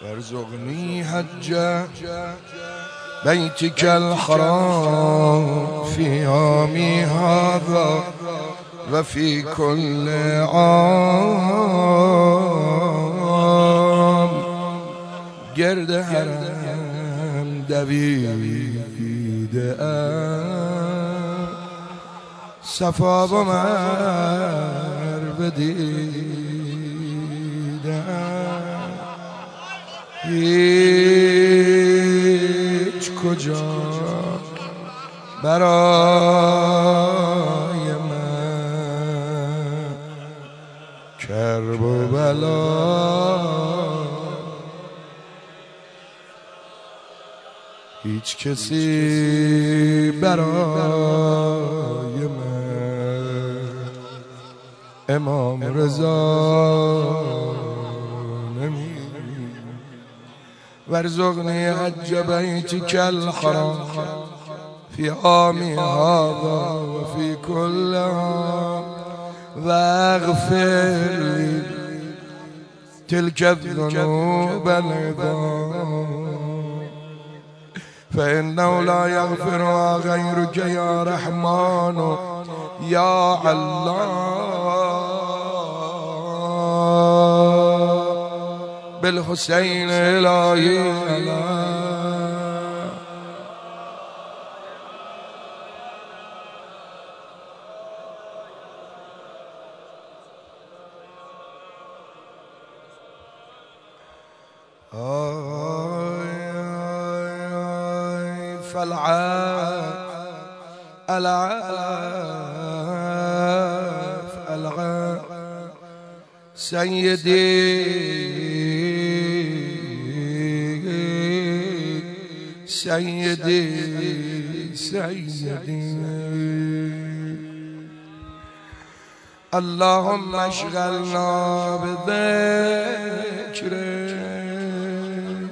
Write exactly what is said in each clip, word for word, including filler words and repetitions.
وارزقني حج بيتك الحرام في عامي هذا وفي كل عام. گرد حرم دویده ام، صفا و مروه دیدم، هیچ کجا برای من کرب و بلا، هیچ کسی برای من امام رضا نمی. وارزقني حج بيتك الحرام في عامي هذا وفي كل عام، واغفر لي تلك الذنوب العظام، فإنه لا يغفرها غيرك يا رحمن يا علام. بالحسين إلهي علام. فالعاف العاف العاف سيدي سيدي سيدي. اللهم اشغلنا بذكرك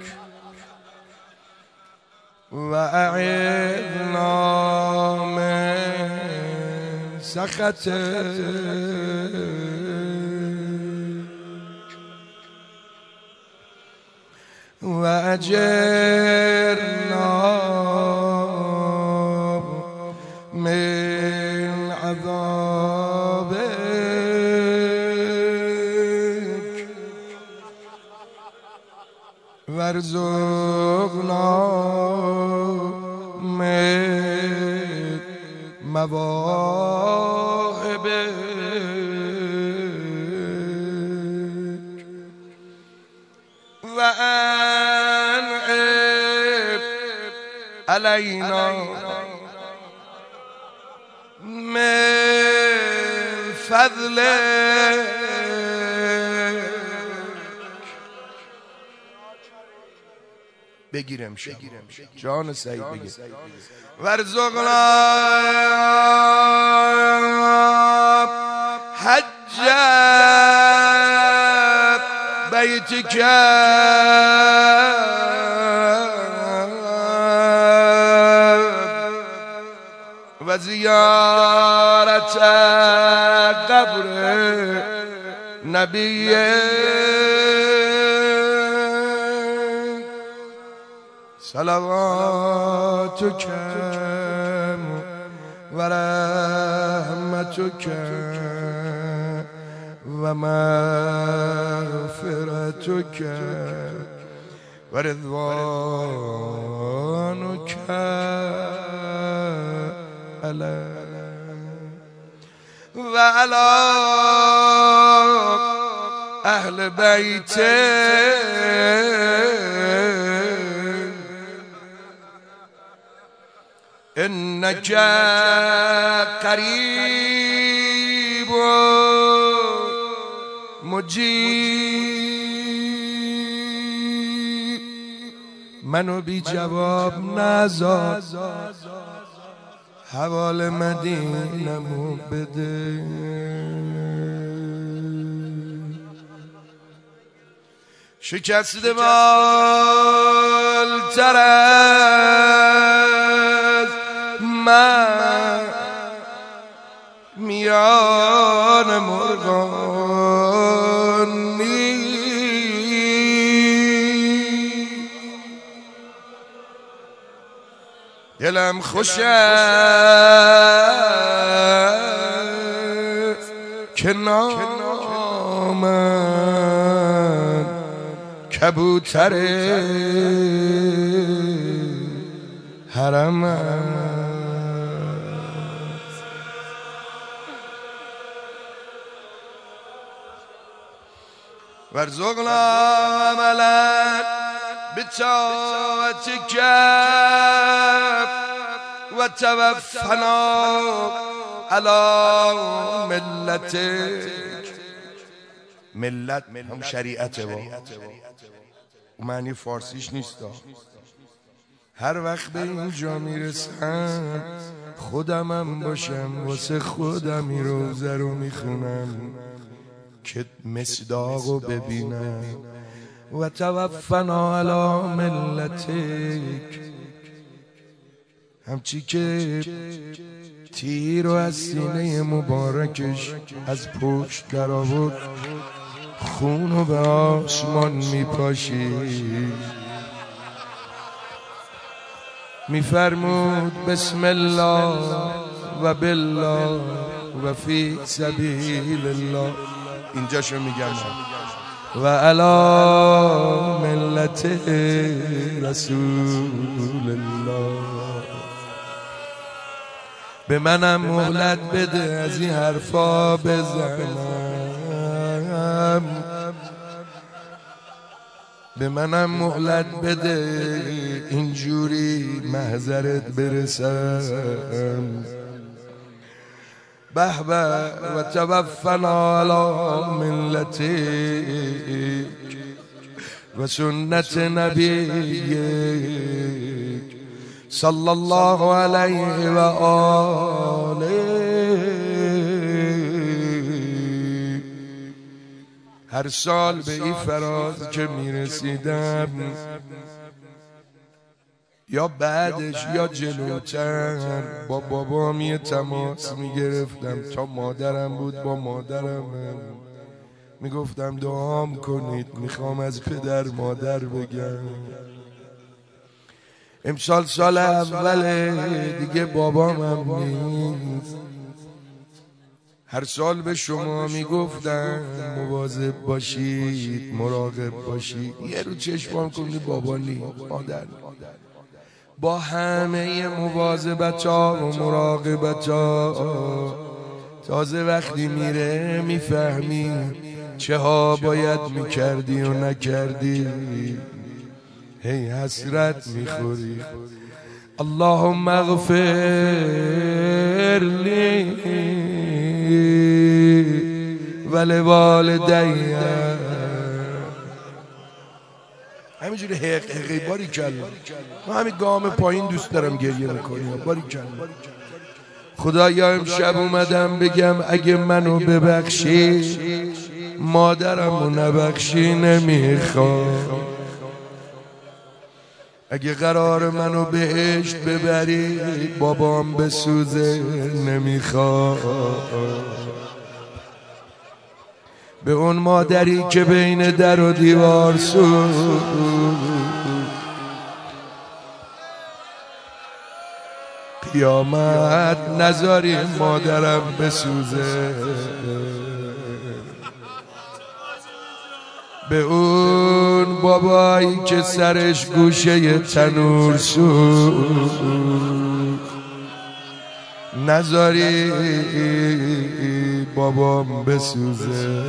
وأعذنا من سخطك وأجرنا من عذابك وارزقنا من مواهبك وأنعم علينا من فضلك بگیرم جان سعید بگیر. وارزقنا حج بيتك وزيارة قبر نبيك صلواتك ورحمتك ومغفرتك ورضوانك على وعلى أهل بيتك إنك قريب مجيب. منو بی جواب نذار، حوال مدینمو بده. شکست بالتر از من میان مرغان نیست، دلم خوش است که نامم کبوتر حرم است. وارزقنا عملا بطاعتك وتوفنا على ملتك. ملت هم شریعته با معنی فارسیش نیست. هر وقت به اینجا میرسم خودمم باشم واسه خودم این روزه رو میخونم که مصداقو ببینم. و توفنا علی ملتک، همچی که تیر و از سینه مبارکش از پشت در آورد خونو به آسمان میپاشید، میفرمود بسم الله و بالله و فی سبیل الله. اینجاشو میگم و علی ملت رسول الله. به منم مهلت بده از این حرفا بزنم، به منم مهلت بده اینجوری محضرت برسم. به به و توفنا علی ملتک و سنت نبیک صلی الله علیه و آله. هر سال به این فراز که میرسیدم یا بعدش یا جلوتر با بابام یه تماس میگرفتم. تا مادرم بود با مادرم میگفتم دعام کنید، میخوام از پدر مادر بگم. امسال سال اوله دیگه بابام هم نیست. هر سال به شما میگفتم مواظب باشید، مراقب باشید. یه رو چشمام کنید بابا نیست، مادر. با همه مواظبت ها و مراقبت ها تازه وقتی میره میفهمی چه ها باید میکردی و نکردی. هی حسرت میخوری. اللهم اغفر لی ولوالدی. همینجوری حق حقی باری کلا. من همین گام پایین دوست دارم گریه میکنیم. باری کلا خدایا امشب اومدم بگم اگه منو ببخشی مادرمو نبخشی نمیخوام. اگه قرار منو بهشت ببری بابام بسوزه نمیخوام. به اون مادری که بین در و دیوار سود قیامت نذاری مادرم بسوزه. به اون بابایی که سرش گوشه تنور سود نذاری بابام بسوزه.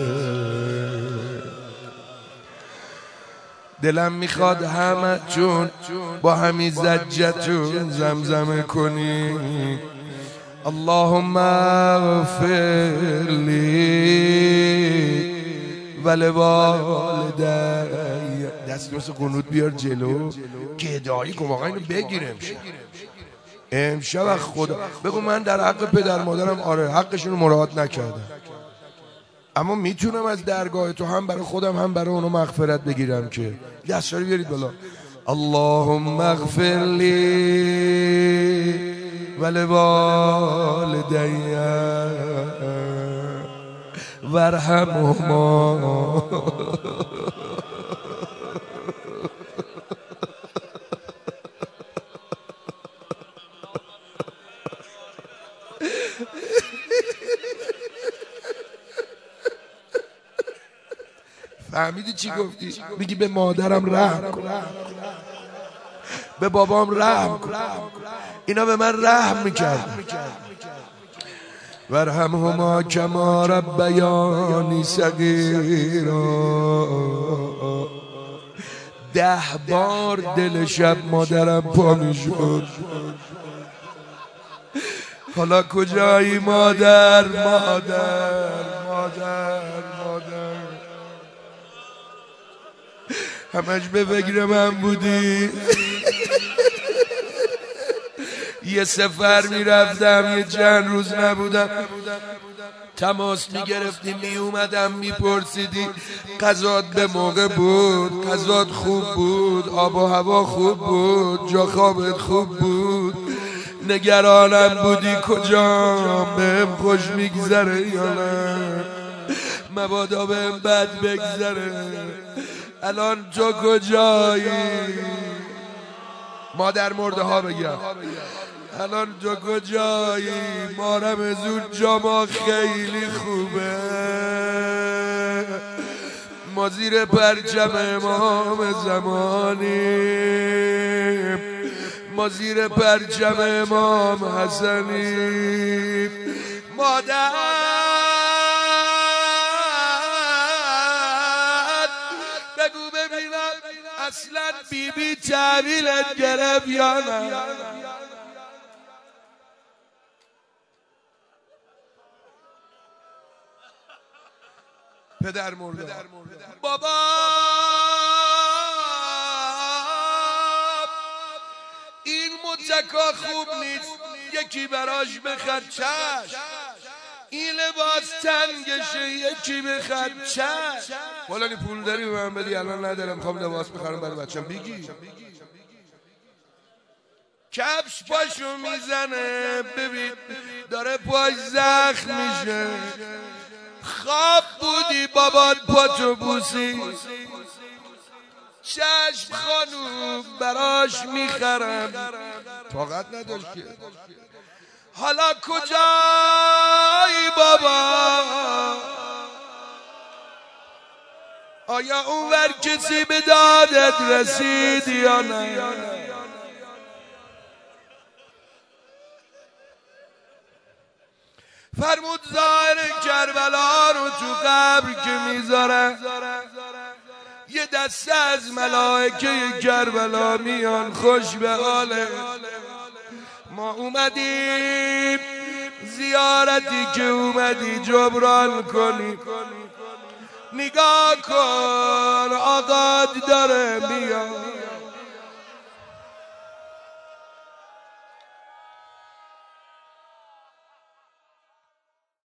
دلم میخواد همه چون با همین زجتون زمزمه کنی اللهم اغفر لی ولوالدی. دست مثل قنوت بیار جلو که ادعایی کن واقعا اینو بگیرم امشب خدا. بگو من در حق پدر مادرم آره حقشون رو مراعات نکردم، اما میتونم از درگاه تو هم برای خودم هم برای اونو مغفرت بگیرم. که دستاری بیارید بالا. اللهم اغفر لی ولوالدی وارحمهما فهمیدی چی گفتی؟ میگی به مادرم رحم کن، به بابام رحم کن. اینا به من رحم میکرد. ورحمهما کما ربیانی صغیرا. ده بار دل شب مادرم پا میشد. حالا کجایی مادر مادر مادر مادر؟ همش به فکر من بودی. یه سفر میرفتم یه چند روز نبودم، تماس میگرفتی میومدم میپرسیدی غذات به موقع بود، غذات خوب بود، آب و هوا خوب بود، جا خوابت خوب بود، نگرانم بودی کجام، بهم خوش میگذره یا نه، مبادا بهم بد بگذره. الان تو کجایی؟ مادر مرده ها بگم الان تو کجایی؟ مارم زود جاما خیلی خوبه، ما زیر پرچم امام زمانی، ما زیر پرچم امام حسنی. مادر بگو ببینم اصلا بی بی تحویلت گرفت یا نه؟ پدر مرده بابا این متکا خوب نیست، یکی براش بخد چشم، این لباس تنگشه یکی بخد چشم. فلانی پول داری به من بدی؟ الان ندارم، میخوام لباس بخرم برای بچم. بگی کفش پاشو میزنه، ببین داره پاش زخم میشه. خواب بودی بابات پاتو بوسی، چشم خانوم براش میخرم، طاقت نداشت که. حالا کجایی بابا؟ آیا اونور کسی به دادت رسید یا نه؟ فرمود ظاهر کربلا رو تو قبر که میذاره، یه دسته از ملائکه کربلا میان خوش به حاله. ما اومدیم زیارتی که اومدی جبران کنی، نگاه کن آقاد داره میاد.